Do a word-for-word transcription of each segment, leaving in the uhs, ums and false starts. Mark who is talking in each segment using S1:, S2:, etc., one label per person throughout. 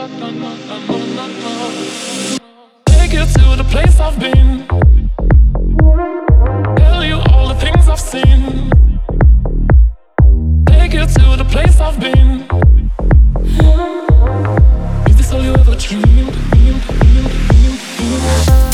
S1: Take you to the place I've been. Tell you all the things I've seen. Take you to the place I've been. Is this all you ever dreamed? Dreamed, dreamed, dreamed, dreamed?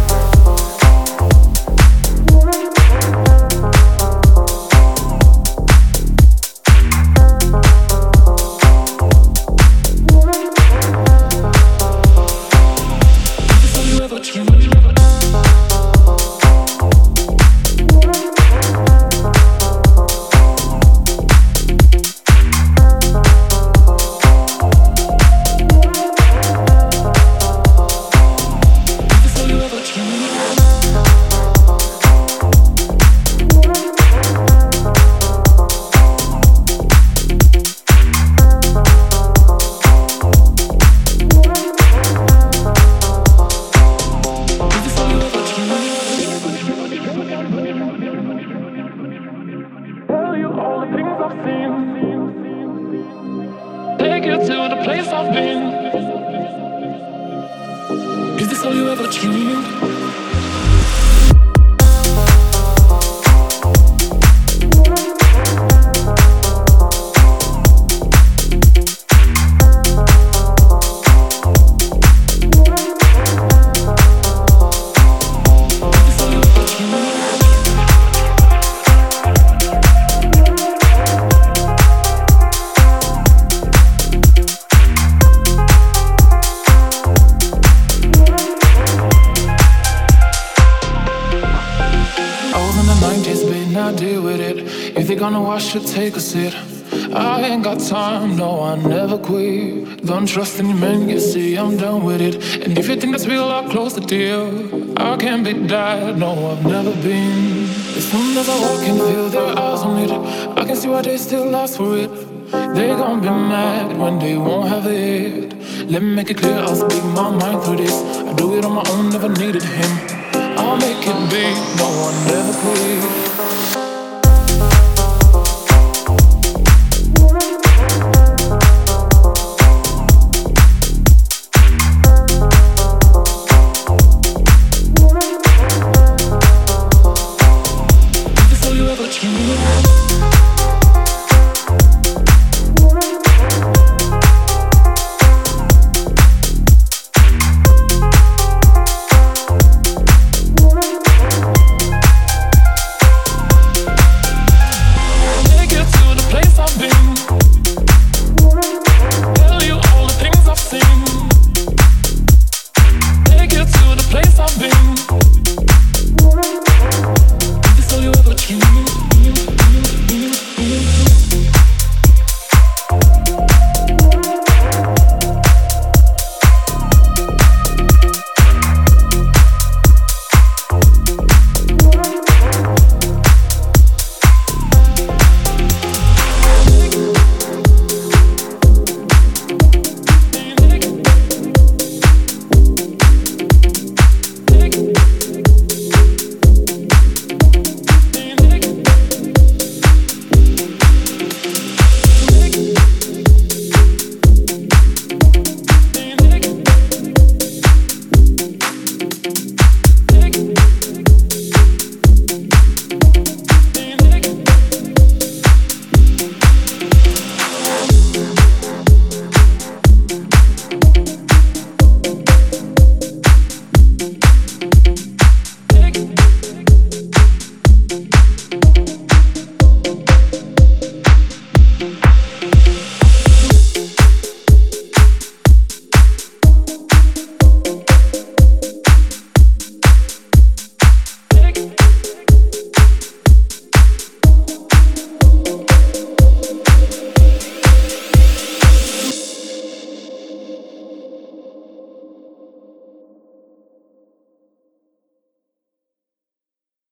S1: Take you to the place I've been. Is this all you ever dreamed? I deal with it. If they're gonna wash it, take a sip. I ain't got time, no, I never quit. Don't trust any man, you see, I'm done with it. And if you think that's real, I'll close the deal. I can't be died, no, I've never been. As soon as I walk in, feel their eyes on it. I can see why they still ask for it. They gon' be mad when they won't have it. Let me make it clear, I'll speak my mind through this. I do it on my own, never needed him. I'll make it big, no, I never quit.